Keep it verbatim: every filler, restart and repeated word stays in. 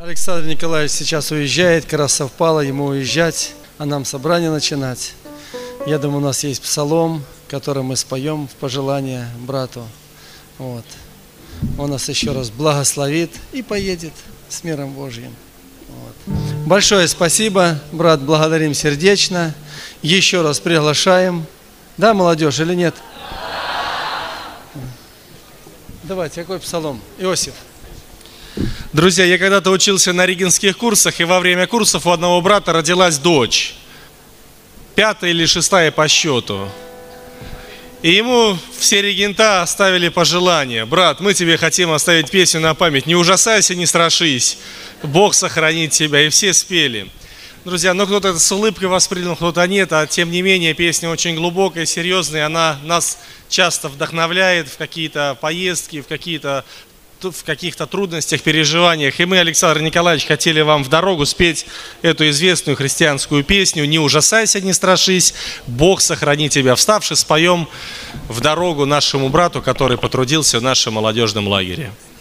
Александр Николаевич сейчас уезжает, как раз совпало ему уезжать, а нам собрание начинать. Я думаю, у нас есть псалом, который мы споем в пожелание брату. Вот. Он нас еще раз благословит и поедет с миром Божьим. Вот. Большое спасибо, брат, благодарим сердечно. Еще раз приглашаем. Да, молодежь или нет? Давайте, какой псалом? Иосиф. Друзья, я когда-то учился на регенских курсах, и во время курсов у одного брата родилась дочь. Пятая или шестая по счету. И ему все регента оставили пожелание: брат, мы тебе хотим оставить песню на память. Не ужасайся, не страшись. Бог сохранит тебя. И все спели. Друзья, ну кто-то это с улыбкой воспринял, кто-то нет. А тем не менее, песня очень глубокая, серьезная. Она нас часто вдохновляет в какие-то поездки, в какие-то в каких-то трудностях, переживаниях. И мы, Александр Николаевич, хотели вам в дорогу спеть эту известную христианскую песню «Не ужасайся, не страшись, Бог сохрани тебя». Вставши, споем в дорогу нашему брату, который потрудился в нашем молодежном лагере.